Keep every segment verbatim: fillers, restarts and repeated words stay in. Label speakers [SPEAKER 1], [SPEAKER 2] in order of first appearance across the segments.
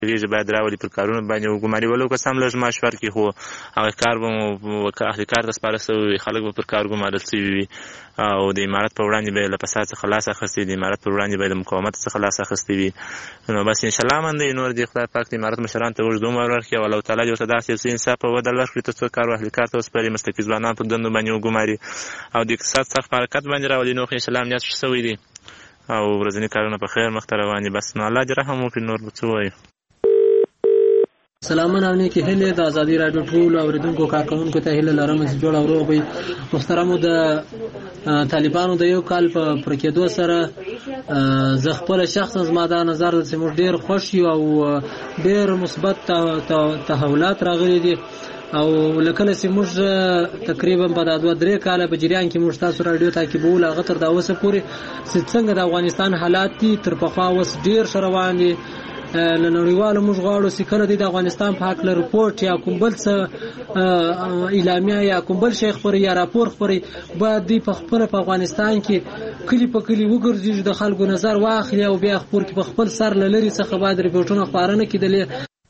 [SPEAKER 1] کېږي باید راولي پر کارونو باندې وګماري ولو که سم لږ معاش ورکړي خو هغه کار به مو اهلي کار ته سپاره سوی وي خلک به پر کار ګمارل سوي وي او د امارت په وړاندې به یې له فساد څخه لاس اخیستی د امارت پر وړاندې به یې د مقاومت څخه لاس اخیستی وي نو بس انشاءالله امن دی نور دې خدای پاک د امارت مشرانو ته اوږد عمر ورکړي او الله تعالی دې ورته داسې یو څه انصاف او عدل ورکړي تر څو کار او اهلي کار ته وسپاري مستفید ځوانان په دندو باندې وګماري او د اقتصاد سخت په حرکت باندې راولي نو خو انشاءالله امنیت ښه سوی دی او ورځني کارونه په خیر مخته روان دي بس نو الله دې رحم وکړي نور به څه ووایو
[SPEAKER 2] سلامونه او نیکې هیلې د ازادي راډیو ټولو اورېدونکو کارکوونکو ته هیله لرم چې جوړ او روغ وي محترمو د طالبانو د یو کال په پوره کېدو سره زه خپله شخصا زما دا نظر ده چې موږ ډېر خوښ یو او ډېر مثبت تحولات راغلي دي او لکه چې موږ تقریبا په دا دوه درې کاله په جریان کې موږ تاسو راډیو تعقیبول هغه تر دا اوسه پورې چې څنګه د افغانستان حالات دي تر پخوا اوس ډېر ښه روان دي له نړیوالو موږ غواړو چې کله د افغانستان په هکله رپورټ یا کوم بل څه اعلامیه یا کوم بل شی خپروي یا راپور خپروي باید دوی په خپله په افغانستان کې کلي په کلي وګرځېږي د خلکو نظر واخلي او بیا خپور کې په خپل سر له لرې څخه باید رپورټونه خپاره نه کېدلې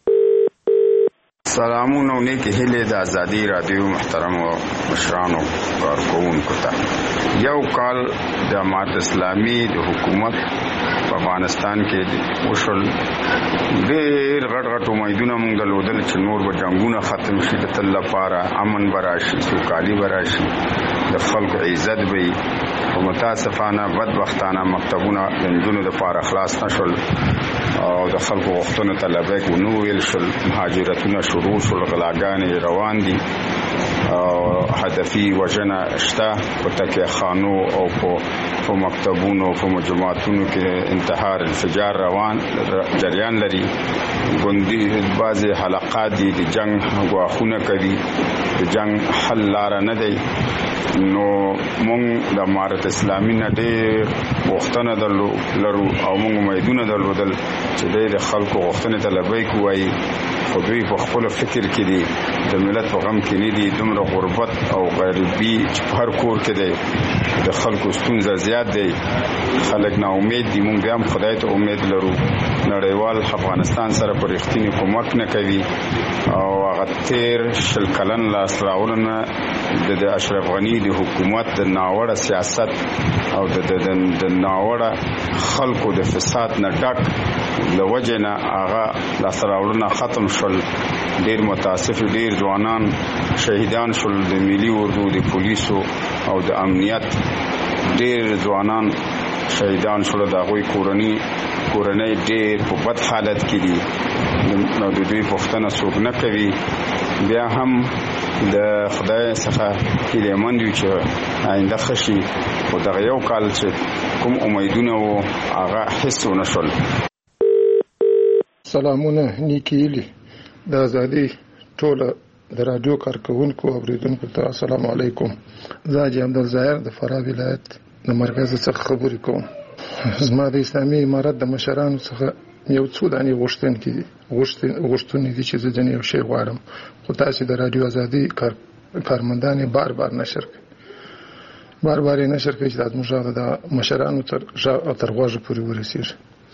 [SPEAKER 3] سلامونه او نیکې هیلې د ازادي راډیو محترمو مشرانو کارکوونکو ته یو کال د جماعت اسلامي د حکومت په افغانستان کې وشول ډېر غټ غټ امیدونه موږ درلودل چې نور به جنګونه ختم شي د تل لپاره امن به راشي سوکالي به راشي د خلکو عزت به وي خو متاسفانه بدبختانه مکتبونه د نجونو دپاره خلاص نه شول او د خلکو غوښتنو ته لبیک ونه ویل شول مهاجرتونه شروع شول غلاګانې روان دي او هدفي وژنه شته په تکیه خانو او په مکتبونو په مجموعاتونو کې انتحار انفجار روان جریان لري ګوندي بعضې حلقات دي د جنگ ګواښونه کوي د جنگ حل لاره نه دی نو مونږ د امارت اسلامي نه ډېر غوښتنه لرو او مونږ امیدونه درلودل چې دی د خلکو غوښتنې ته لبیک ووایي خو دوی په خپل فکر کې دي د ملت په غم کې نه دي دومره غربت او غریبي چې په هر کور کې دی د خلکو ستونزه زیات دی خلک نا امید دي مونږ بیا هم خدای ته امید لرو نړیوال افغانستان سره په رښتینې کومک نه کوي او هغه تیر شل کلن لاسته راوړنه د اشرف غني د حکومت د ناوړه سیاست او د د ناوړه خلکو د فساد نه ډک له وجې نه هغه لاسته راوړنه ختم شول ډېر متاسف ډېر ځوانان شهیدان شول د ملي اردو د پولیسو او د امنیت ډېر ځوانان شهیدان شول د هغوی کورنۍ کورنۍ ډېر په بد حالت کې دي نو د دوی پوښتنه څوک نه کوي بیا هم د خدای څخه هیلهمند یو چې آینده ښه شي خو دغه یو کال چې کوم امیدونه وو هغه هېڅ ونه شول
[SPEAKER 4] سلامونه نیکې هیلې د ازادي ټوله د راډیو کارکوونکو او اورېدونکو ته السلام علیکم زه حاجي عبدالظاهر د فراه ولایت د مرکز څخه خبرې کوم زما د اسلامي امارت د مشرانو څخه یو څو دانې غوښتنې دي غوښتنې دي چې زه ځینې یو شی غواړم خو تاسې د راډیو ازادي کارمندان یې بار بار نشر کوي بار بار یې نشر کوي چې دا زموږ غږ د مشرانو تر غوږه پورې ورسېږي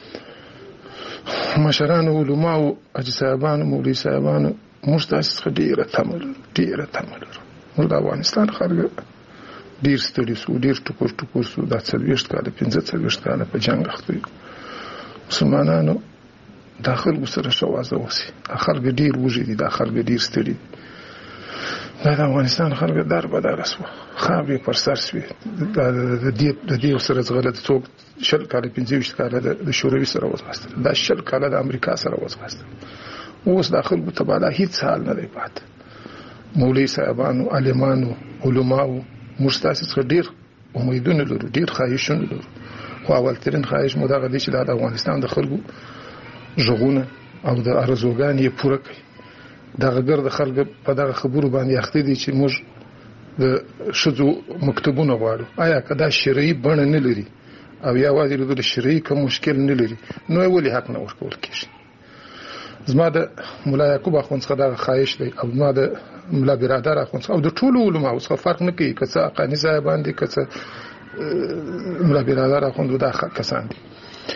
[SPEAKER 4] مشرانو علماو حاجي صاحبانو مولوي صاحبانو موږ تاسې څخه ډېره تمه لرو ډېره تمه لرو موږ د افغانستان خلک ډېر ستړي سو ډېر ټکور ټکور سو دا څلوېښت کاله پنځه څلوېښت کاله په جنګ اخته یو مسلمانانو دا خلکو سره ښه وضع وسي دا خلک ډېر وږي دي دا خلک ډېر ستړي دي دا د افغانستان خلک دار بداره سوه خاورې پر سر سوې د دې سره ځغله څوک شل کاله پنځه ویشت کاله د شوروي سره وځغاستل دا شل کاله د امریکا سره وځغاستل اوس دا خلکو ته بالا هیڅ حال نه دی پاته مولوي صاحبانو عالمانو علماو موږ تاسې څخه ډېر امیدونه لرو ډېر خواهشونه لرو خو اولترین خواهش مو دغه دی چې دا د افغانستان د خلکو غږونه او د ارزوګانې یې پوره کړي دغه ګرد خلک په دغه خبرو باندې اخته دي چې موږ د ښځو مکتبونه غواړو آیا که دا شرعي بڼه نه لري او یوازې د شرعي کوم مشکل نه لري نو یې ولې حق نه ورکول کېږي زما د ملا یعقوب اخوند څخه دغه خواهش دی او زما د ملا برادر اخوند څخه او د ټولو علماو څخه فرق نه کوي که څه حقاني صاحبان دي که څه ملا برادر اخوند دا کسان دي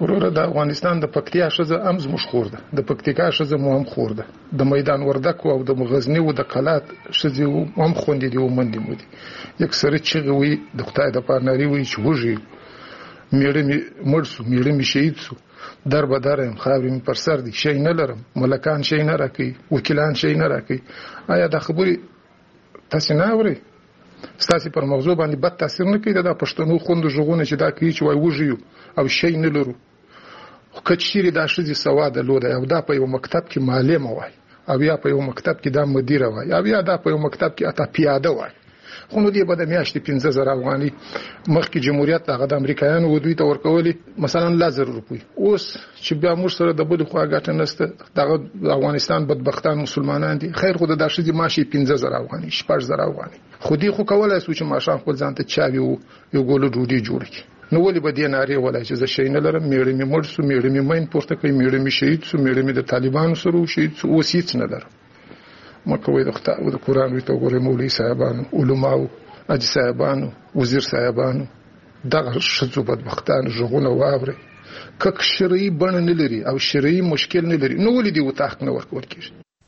[SPEAKER 4] وروره د افغانستان د پکتیا ښځه هم زموږ خور ده، د پکتیکا ښځه مو هم خور ده، د میدان وردک او د غزني او د قلات ښځې هم خوندې دي او منډې مو دي. یک سره چغې وي د خدای د پاره نارې وي چې وږي میړه مې مړ سو، میړه مې شهید سو، در به در یم خاورې مې پر سر دي، شی نه لرم، ملکان شی نه راکوي، وکیلان شی نه راکوي. آیا دا خبرې تاسې نه اورئ؟ ستاسې پر موضوع باندې بد تاثیر نه کوي د پښتنو خوندو غږونه چې دا کوي چې وای وږي یو او شی نه لرو؟ خو که چیرې دا ښځې سواده لوده او دا په یو مکتب کې معلمه وای او یا په یو مکتب کې دا مدیره وای او یا دا په یو مکتب کې اته پیاده وای، خو نو دې به د میاشتې پنځه زره افغانۍ مخکې جمهوریت هغه د امریکایانو و دوی ته ورکولې مثلا لس زره روپۍ. اوس چې بیا موږ سره د بلې خوا ګټه نشته، دغه د افغانستان بدبختان مسلمانان دي، خیر خو د دا ښځې معاش یې پنځه زره افغانۍ شپږ زره افغانۍ، خو دې خو کولی شو چې ماښام خپل ځان ته چاوي و یو ګوله ډوډۍ جوړه کړي. نو ولې به دې نارې وویلی چې زه شی نه لرم، میړه مې مړ سو، میړه مې مین پورته کوي، میړه مې شهید سو، میړه مې د طالبانو سره و شهید سو، اوس هېڅ نه لرم. مه کوئ د خدای او د قرآن وي ته وګورئ مولوي صاحبانو، علماو، حاجي صاحبانو، وزیر صاحبانو دغه ښځو بدبختانو غږونه واورئ. که شرعي بڼه نه لري او شرعي مشکل نه لري نو ولې دې ورته حق نه ورکول کېږي؟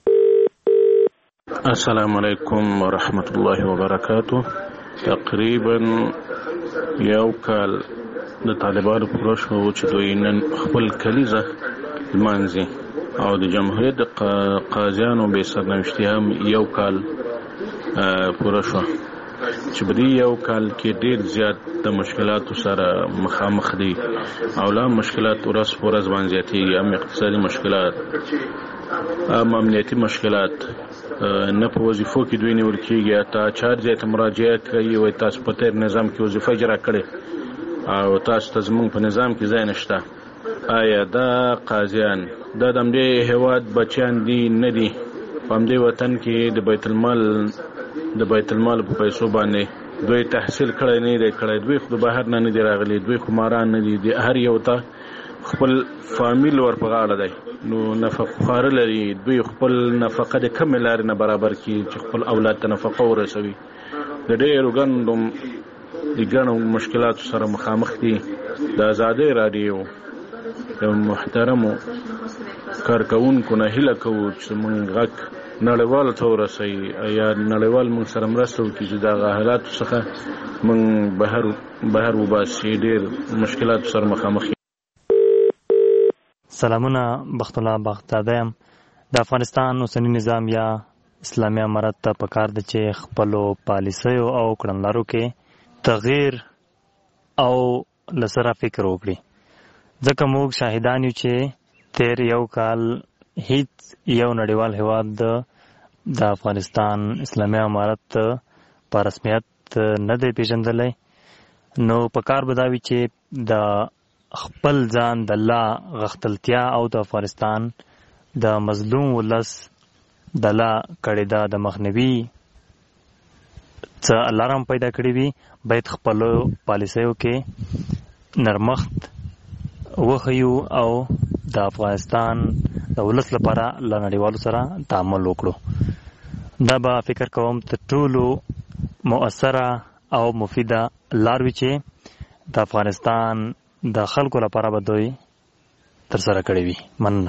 [SPEAKER 5] السلام علیکم ورحمت الله وبرکاتو. تقریبا یو کال د طالبانو پوره شو چې دوی نن خپل کلیزه لمانځي او د جمهوریت د قاضیانو بې سرنوشتي هم یو کال پوره شو چې په دې یو کال کې ډېر زیات د مشکلاتو سره مخامخ دي او لا مشکلات ورځ په ورځ باندې زیاتېږي، هم اقتصادي مشکلات، هم امنیتي مشکلات، نه په وظیفو کې دوی نیول کېږي، حتی چار ځای ته مراجعه کوي وایي تاسو په تېر نظام کې وظیفه اجرا کړې او تاسو ته زموږ په نظام کې ځای نشته. آیا دا قاضیان دا د همدې هېواد بچیان دي نه دي؟ په همدې وطن کې د بیت المال د بیت المال په پیسو باندې دوی تحصیل کړی نه دی کړی، دوی خو د بهر نه نه دي راغلي، دوی خو ماران نه دي، هر یو ته خپل فامیل ور په غاړه دی، نو نفقه خواره لري، دوی خپل نفقه د کمې لارې نه برابر کړي چې خپل اولاد ته نفقه ورسوي. د ډېرو ګڼو د ګڼو مشکلاتو سره مخامخ دي. د ازادۍ راډیو د محترمو کارکوونکو نه هیله کوو چې موږ غږ نړیوالو ته ورسوي یا نړیوال موږ سره مرسته وکړي چې دغه حالاتو څخه موږ بهر بهر وباسي، ډېر مشکلاتو سره مخامخ.
[SPEAKER 6] سلامونه، بخت الله بختزاده یم. د افغانستان اوسنی نظام یا اسلامي امارت ته پکار ده چې خپلو پالیسیو او کړنلارو کې تغییر او له سره فکر وکړي، ځکه موږ شاهدان یو چې تیر یو کال هیڅ یو نړیوال هیواد د افغانستان اسلامي امارت په رسمیت نه دی پیژندلی. نو پکار به دا وي چې د خپل ځان د لا غختلتیا او د افغانستان د مظلوم ولس د لا کړې ده د مخنیوي څه الارم پیدا کړی وي، باید خپلو پالیسیو کې نرمښت وښیو او د افغانستان د ولس لپاره له نړیوالو سره تعامل وکړو. دا به فکر کوم تر ټولو مؤثره او مفیده لار وي چې د افغانستان د خلکو لپاره به دوی ترسره کړی وي. مننه.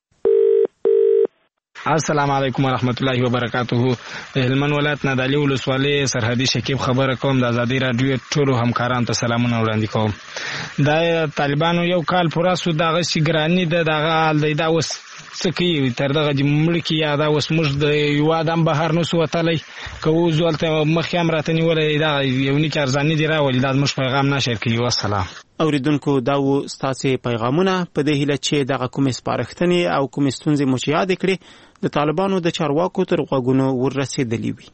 [SPEAKER 7] السلام علیکم ورحمت الله وبرکاته. د هلمند ولایت نه د علي ولسوالۍ سرحدي شکیب خبره کوم. د ازادي راډیو ټولو همکارانو ته سلامونه وړاندې کوم. دا طالبانو یو کال پوره سو، دغه چې ګراني ده دغه حال دی، دا اوس څه کوي تر دغه چې مړه کړي یا دا اوس موږ د هېواد هم بهر نه سو وتلی، که اوس دلته مخکې هم راته نیولی دغه یو نیک ارزاني دې راولي، دا زموږ پیغام نشر کوي. والسلام.
[SPEAKER 8] اوریدونکو، دا و ستاسې پیغامونه په دې هیله چې دغه کومې سپارښتنې او کومې ستونزې مو چې یادې کړې د طالبانو د چارواکو تر غوږونو وررسېدلې وي.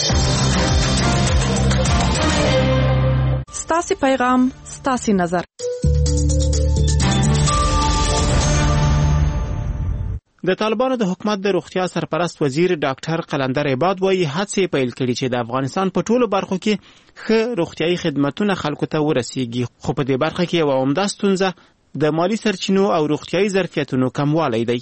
[SPEAKER 9] ستاسې پیغام، ستاسې نظر.
[SPEAKER 8] د طالبانو د حکومت د روغتیا سرپرست وزیر ډاکټر قلندر عباد وایي هڅې پیل کړي چې د افغانستان په ټولو برخو کې ښه روغتیايي خدمتونه خلکو ته ورسیږي، خو په دې برخه کې یوه عمده ستونزه د مالی سرچینو او روغتیايي ظرفیتونو کموالی دی.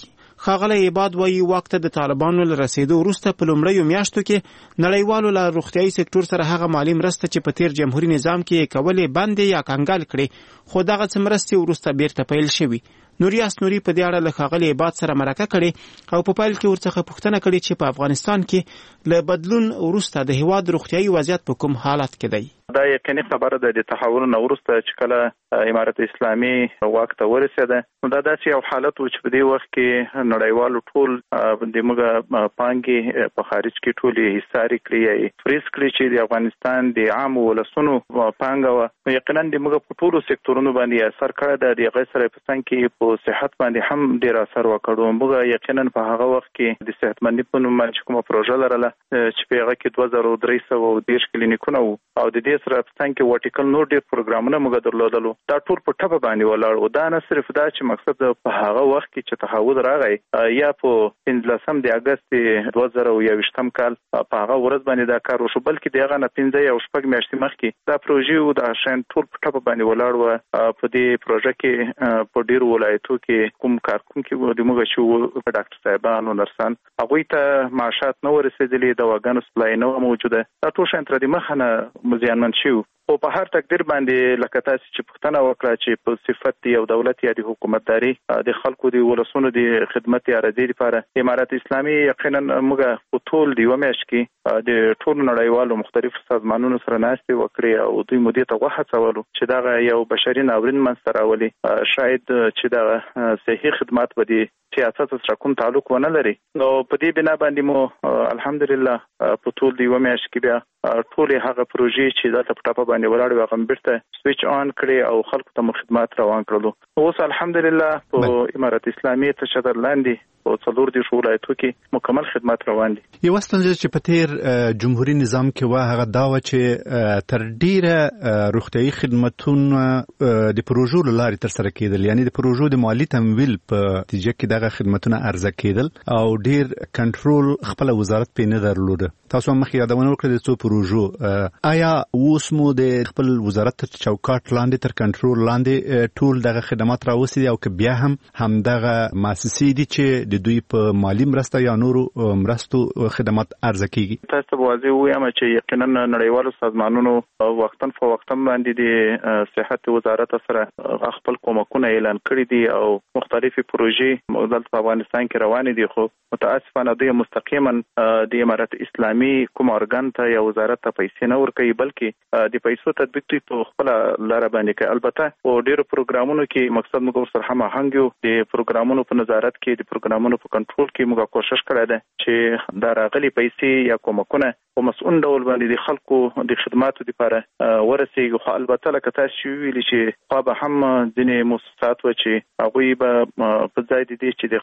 [SPEAKER 8] ښاغلی عباد وایي واک ته د طالبانو له رسېدو وروسته په لومړیو میاشتو کې نړیوالو له روغتیایي سکتور سره هغه مالي مرسته چې په تیر جمهوري نظام کې یې کولې بندې یا کنګال کړې، خو دغه څه مرستې وروسته بیرته پیل شوي. نوریاس نوري په دې اړه له ښاغلي عباد سره مرکه کړې او په پیل کې ورڅخه پوښتنه کړې چې په افغانستان کې له بدلون وروسته د هېواد روغتیایي وضعیت په کوم حالت کې دی.
[SPEAKER 10] دا یقیني خبره ده د تحول نه وروسته چې کله امارت اسلامي واک ته ورسېده، نو دا داسې یو حالت و چې په دې وخت کې نړیوالو ټول د موږ پانګې په خارج کې ټولې حصاري کړي یا فریز کړي چې د افغانستان د عامو ولسونو پانګه وه، نو یقینا د موږ په ټولو سکتورونو باندې اثر کړی ده. د هغې سره په څنګ کې په صحت باندې هم ډېر اثر وکړو. موږ یقینا په هغه وخت کې د صحتمندي په نوم باندې کومه پروژه لرله چې په هغه کې دوه زره درې سوه دېرش کلینیکونه وو او د دې سره په څنګ کې ورټیکل نور ډېر پروګرامونه موږ درلودلو. دا ټول په ټپه باندې ولاړ و. دا نه صرف دا چې مقصد په هغه وخت کې چې تحول راغی یا په پنځلسم د اګست دوه زره یوویشتم کال په هغه ورځ باندې دا کار وشو، بلکې د هغه نه پنځه یا شپږ میاشتې مخکې دا پروژې و. دا شیان ټول په ټپه باندې ولاړ و. په دې پروژه کې په ډېرو ولایتو کې کوم کارکونکي د موږ چې ډاکټر صاحبان او نرسان هغوی ته معاشات نه ورسېدلي، دواګانو سپلای نه وه موجوده. دا ټول شیان تر دې مخه نه زیانمن شوي. خو په هر تقدیر باندې لکه تاسو چې پوښتنه وکړه چې په صفت یو دولت یا د حکومتداري د خلکو د ولسونو د خدمت یا رضای لپاره امارت اسلامي یقینا موږ په ټول د یوه میاشت کې د ټولو نړیوالو مختلفو سازمانونو سره ناستې وکړې او دوی مودې ته وهڅولو چې دغه یو بشري ناورین منځته راولي. شاید چې دغه صحي خدمات به د سیاست سره کوم تعلق ونه لري. نو په دې بنا باندې مو الحمدلله په ټول د یوه میاشت کې بیا ټولې هغه پروژې چې دلته په ټاپه باندې ولاړې وې هغه بیرته سویچ آن کړې او خلکو ته مو خدمات روان کړلو. اوس الحمدلله په امارت اسلامي تشدد لاندې په څلور دېرشو ولایتو کې مکمل خدمات روان دي.
[SPEAKER 11] یوه ستونزه چې په تیر جمهوري نظام کې وه هغه دا وه چې تر ډیره روغتیایي خدمتونه د پروژو له لارې ترسره کېدل، یعنې د پروژو د مالي تمویل په نتیجه کې دغه خدمتونه عرضه کېدل او ډیر کنټرول خپله وزارت پرې نه درلوده. تاسو هم مخکې یادونه وکړه د څو پروژو، آیا اوس مو د خپل وزارت تر چوکاټ لاندې تر کنټرول لاندې ټول دغه خدمات راوستي دي او که بیا هم همدغه مؤسسې دي چې د دوی په مالی مرسته یا نورو مرستو خدمات عرضه کیږي؟
[SPEAKER 10] تاسو ته واضح وایم چې یقینا نړیوالو سازمانونو وختاً فوقتاً باندې د صحت وزارت سره خپل کومکونه اعلان کړي دي او مختلفې پروژې دلته په افغانستان کې روانې دي، خو متاسفانه دوی مستقیما د امارت اسلامي کوم ارګان ته یا وزارت ته پیسې نه ورکوي، بلکې د پیسو تطبیق دوی په خپله لاره باندې کوي. البته په ډېرو پروګرامونو کې مقصد موږ ورسره هماهنګ یو. د پروګرامونو په نظارت کې د پروګرامونو په کنټرول کې موږ کوشش کړی دی چې دا راغلي پیسې یا کومکونه په مسؤل ډول باندې د خلکو د خدماتو لپاره ورسېږي. خو البته لکه تاسو ویلي چې خو به هم ځینې مؤسسات و چې هغوی به په ځای د دې چې د